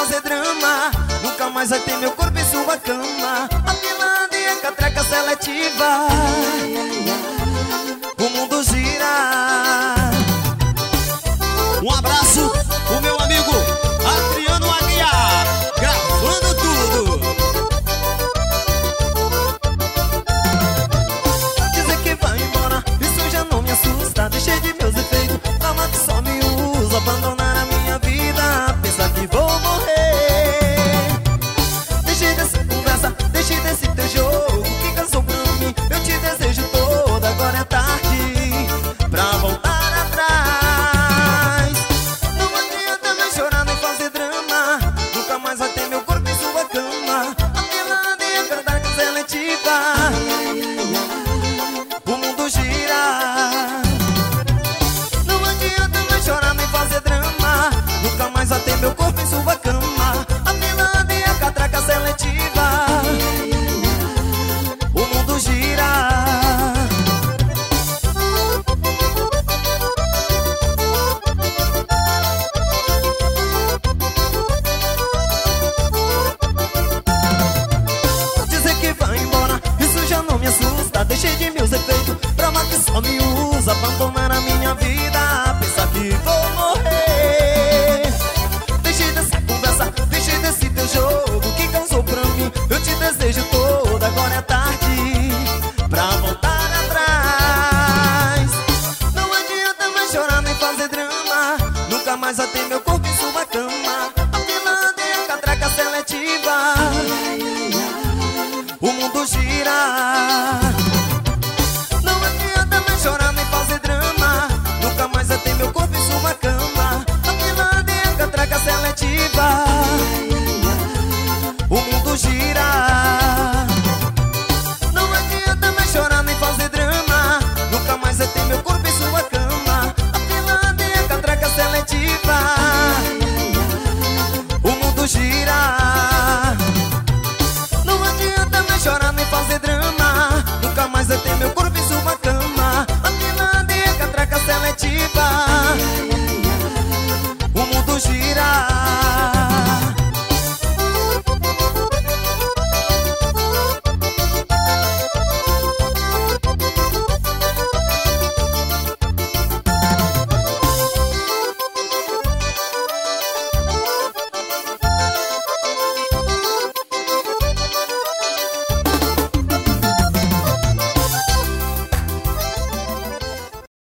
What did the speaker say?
fazer drama. Nunca mais vai ter meu corpo em sua cama. A pilada e a catraca seletiva. O mundo gira. Um abraço pro meu amigo Adriano Aguiar, gravando tudo. Dizer que vai embora, isso já não me assusta. Deixei de meus efeitos, ama que só me usa. Abandonar a minha vida, pensar que vou morrer. Deixei dessa conversa, deixei desse teu jogo que cansou pra mim. Eu te desejo toda, agora é tarde pra voltar atrás. Não adianta mais chorar nem fazer drama. Nunca mais vai ter meu corpo em sua cama. A pelada e a catraca seletiva. O mundo gira. Não adianta mais chorar nem fazer drama. Nunca mais vai ter meu corpo em sua cama. A pelada e a catraca seletiva. O mundo gira. Dizer que vai embora, isso já não me assusta. Deixei de meus efeitos, prova que só me usa. Abandonar a minha vida, pensar que vou morrer. Deixei dessa conversa, deixei desse teu jogo que causou pra mim. Eu te desejo toda, agora é tarde pra voltar atrás. Não adianta mais chorar nem fazer drama. Nunca mais vai ter meu corpo em sua cama. A pilada e a catraca seletiva. O mundo gira.